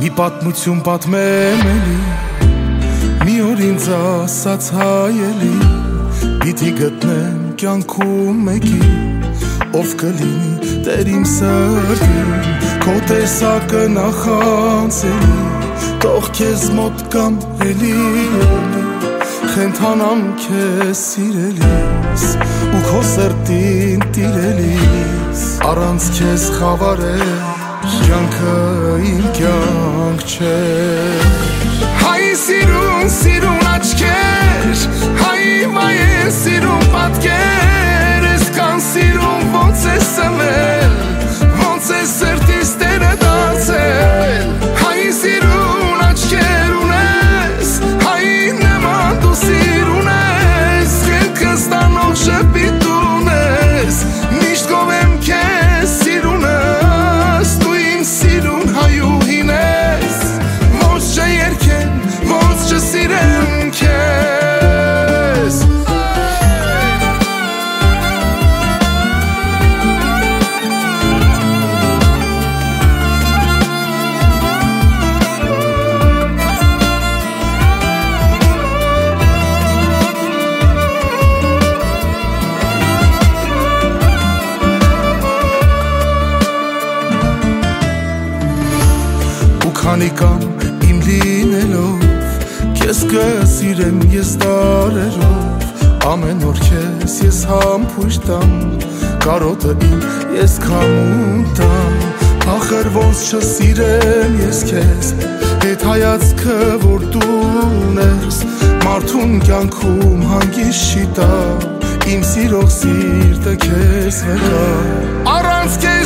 Մի պատմություն պատմեմ էլի Մի օր ինձ ասաց հայելի Պիտի գտնեմ կյանքում մեկի Ով կլինի տեր իմ սրտին Քո տեսակը նախանցելի Թող քեզ մոտ կամ էլի Խենթանամ քեզ սիրելիս Ու քո սրտին տիրելիս Առանց քեզ խավարել Կյանքը իմ կյանք չէ Հայ սիրուն, սիրուն աչքեր Հայ վայեն սիրուն պատկեր Այսքան սիրուն ոնց է սմել Ոնց է սրտիս տերը դարձել Հայ սիրուն աչքեր ունես Հայ նման դու սիրուն ես Խելքս տանող շպիտ ունես Միշտ գովեմ քեզ սիրունս Դու իմ սիրուն հայուհին ես Ոնց չերքեմ, ոնց չսիրեմ քեզ Քանի կամ իմ լինելով Քեզ կսիրեմ ես դարերով Ամեն օր քեզ ես համբույր տամ Կարոտը իմ ես քամուն տամ Ախր ոնց չսիրեմ ես քեզ Հետ հայացքը որ դու ունես Մարդուն կյանքում հանգիստ չի տա Իմ սիրող սիրտը քեզ վրա Առանց քեզ